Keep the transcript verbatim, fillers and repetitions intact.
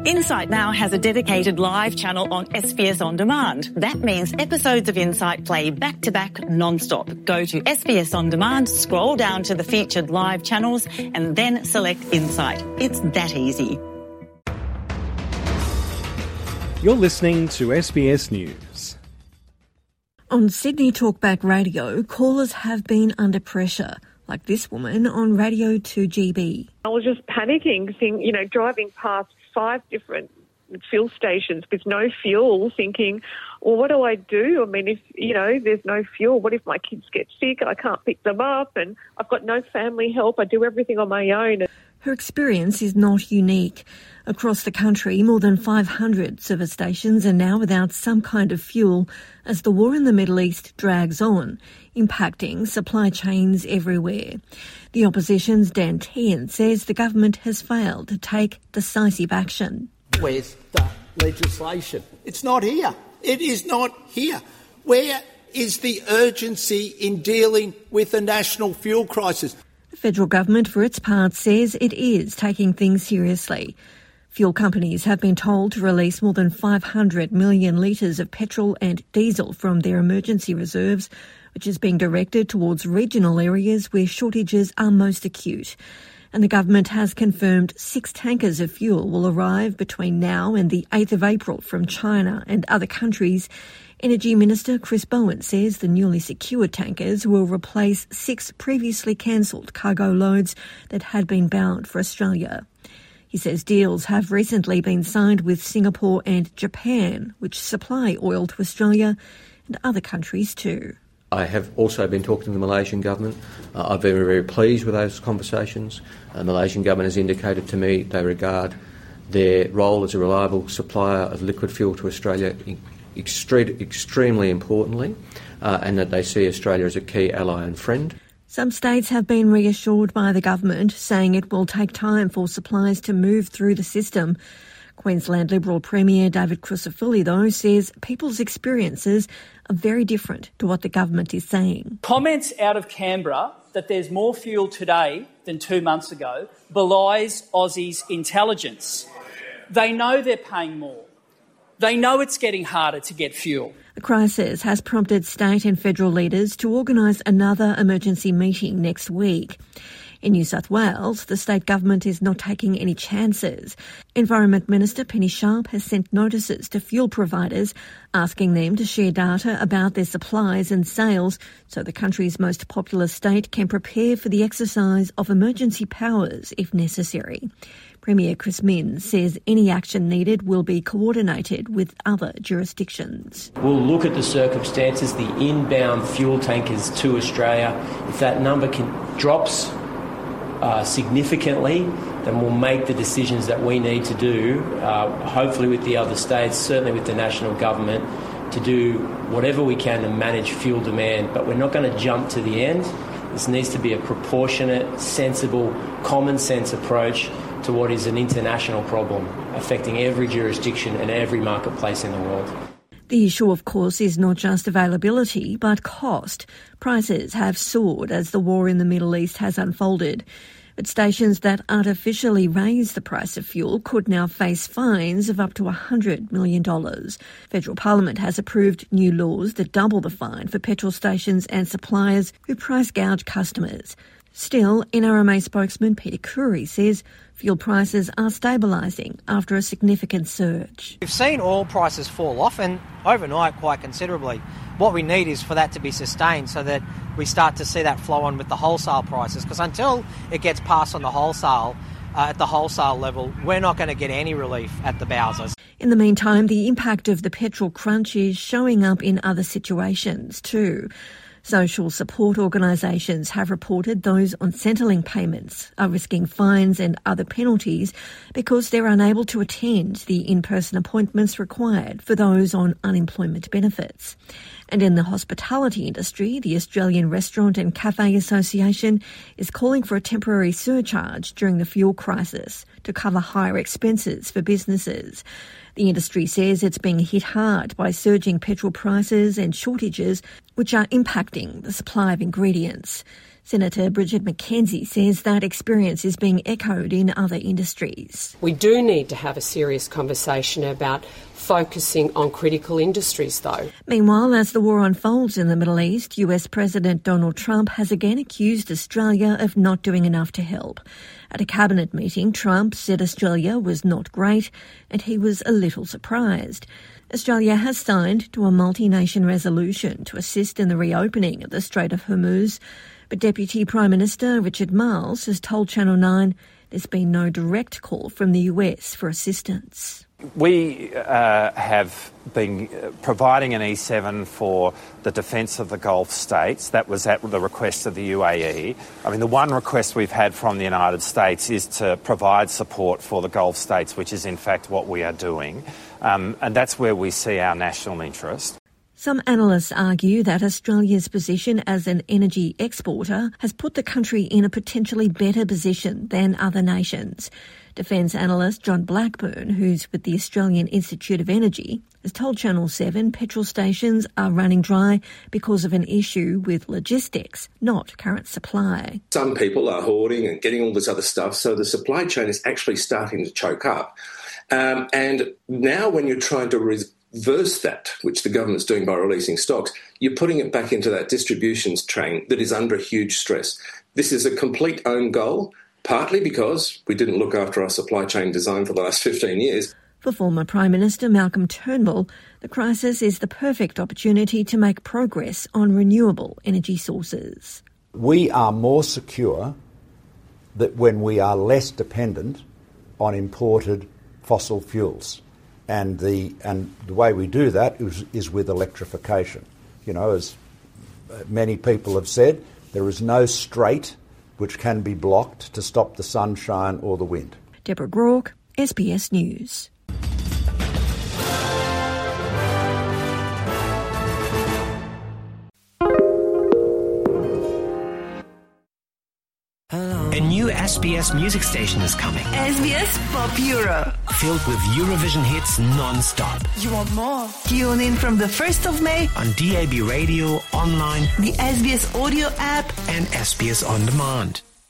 Insight now has a dedicated live channel on S B S On Demand. That means episodes of Insight play back-to-back non-stop. Go to S B S On Demand, scroll down to the featured live channels and then select Insight. It's that easy. You're listening to S B S News. On Sydney Talkback Radio, callers have been under pressure, like this woman on Radio two G B. I was just panicking, seeing, you know, driving past five different fuel stations with no fuel, thinking, well, what do I do? I mean, if, you know, there's no fuel, what if my kids get sick? I can't pick them up and I've got no family help. I do everything on my own. Her experience is not unique. Across the country, more than five hundred service stations are now without some kind of fuel as the war in the Middle East drags on, impacting supply chains everywhere. The opposition's Dan Tehan says the government has failed to take decisive action. Where's the legislation? It's not here. It is not here. Where is the urgency in dealing with the national fuel crisis? The federal government, for its part, says it is taking things seriously. Fuel companies have been told to release more than five hundred million litres of petrol and diesel from their emergency reserves, which is being directed towards regional areas where shortages are most acute. And the government has confirmed six tankers of fuel will arrive between now and the eighth of April from China and other countries. Energy Minister Chris Bowen says the newly secured tankers will replace six previously cancelled cargo loads that had been bound for Australia. He says deals have recently been signed with Singapore and Japan, which supply oil to Australia and other countries too. I have also been talking to the Malaysian government. Uh, I've been very, very pleased with those conversations. Uh, the Malaysian government has indicated to me they regard their role as a reliable supplier of liquid fuel to Australia extre- extremely importantly, uh, and that they see Australia as a key ally and friend. Some states have been reassured by the government, saying it will take time for supplies to move through the system. Queensland Liberal Premier David Crucifulli, though, says people's experiences are very different to what the government is saying. Comments out of Canberra that there's more fuel today than two months ago belies Aussies' intelligence. They know they're paying more. They know it's getting harder to get fuel. The crisis has prompted state and federal leaders to organise another emergency meeting next week. In New South Wales, the state government is not taking any chances. Environment Minister Penny Sharp has sent notices to fuel providers asking them to share data about their supplies and sales so the country's most populous state can prepare for the exercise of emergency powers if necessary. Premier Chris Minns says any action needed will be coordinated with other jurisdictions. We'll look at the circumstances, the inbound fuel tankers to Australia. If that number can, drops uh, significantly, then we'll make the decisions that we need to do, uh, hopefully with the other states, certainly with the national government, to do whatever we can to manage fuel demand. But we're not going to jump to the end. This needs to be a proportionate, sensible, common sense approach to what is an international problem affecting every jurisdiction and every marketplace in the world. The issue, of course, is not just availability, but cost. Prices have soared as the war in the Middle East has unfolded. But stations that artificially raise the price of fuel could now face fines of up to one hundred million dollars. Federal Parliament has approved new laws that double the fine for petrol stations and suppliers who price gouge customers. Still, N R M A spokesman Peter Curry says fuel prices are stabilising after a significant surge. We've seen oil prices fall off, and overnight quite considerably. What we need is for that to be sustained so that we start to see that flow on with the wholesale prices, because until it gets passed on the wholesale, uh, at the wholesale level, we're not going to get any relief at the bowsers. In the meantime, the impact of the petrol crunch is showing up in other situations too. Social support organisations have reported those on Centrelink payments are risking fines and other penalties because they're unable to attend the in-person appointments required for those on unemployment benefits. And in the hospitality industry, the Australian Restaurant and Cafe Association is calling for a temporary surcharge during the fuel crisis to cover higher expenses for businesses. The industry says it's being hit hard by surging petrol prices and shortages, which are impacting the supply of ingredients. Senator Bridget McKenzie says that experience is being echoed in other industries. We do need to have a serious conversation about focusing on critical industries, though. Meanwhile, as the war unfolds in the Middle East, U S President Donald Trump has again accused Australia of not doing enough to help. At a cabinet meeting, Trump said Australia was not great and he was a little surprised. Australia has signed to a multi-nation resolution to assist in the reopening of the Strait of Hormuz, but Deputy Prime Minister Richard Marles has told Channel nine there's been no direct call from the U S for assistance. We uh, have been providing an E seven for the defence of the Gulf states. That was at the request of the U A E. I mean, the one request we've had from the United States is to provide support for the Gulf states, which is in fact what we are doing. Um, and that's where we see our national interest. Some analysts argue that Australia's position as an energy exporter has put the country in a potentially better position than other nations. Defence analyst John Blackburn, who's with the Australian Institute of Energy, has told Channel seven petrol stations are running dry because of an issue with logistics, not current supply. Some people are hoarding and getting all this other stuff, so the supply chain is actually starting to choke up. Um, and now when you're trying to reverse that, which the government's doing by releasing stocks, you're putting it back into that distributions train that is under huge stress. This is a complete own goal, partly because we didn't look after our supply chain design for the last fifteen years. For former Prime Minister Malcolm Turnbull, the crisis is the perfect opportunity to make progress on renewable energy sources. We are more secure that when we are less dependent on imported fossil fuels. And the and the way we do that is, is with electrification. You know, as many people have said, there is no strait which can be blocked to stop the sunshine or the wind. Deborah Groark, S B S News. A new S B S music station is coming. S B S Pop Euro. Filled with Eurovision hits non-stop. You want more? Tune in from the first of May on D A B radio, online, the S B S audio app and S B S On Demand.